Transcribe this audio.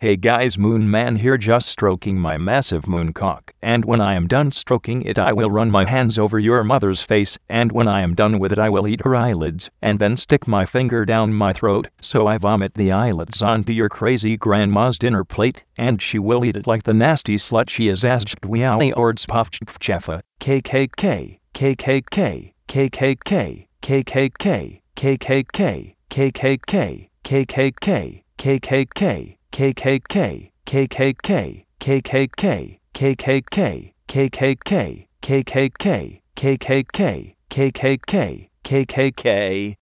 Hey guys, Moon Man here, just stroking my massive moon cock, and when I am done stroking it I will run my hands over your mother's face, and when I am done with it I will eat her eyelids, and then stick my finger down my throat so I vomit the eyelids onto your crazy grandma's dinner plate, and she will eat it like the nasty slut she is. Asjtwiali ords pofcheffa, KKK, KKK, KKK, KKK, KKK, KKK, KKK, KKK. KKK, KKK, KKK, KKK, KKK, KKK, KKK, KKK, KKK.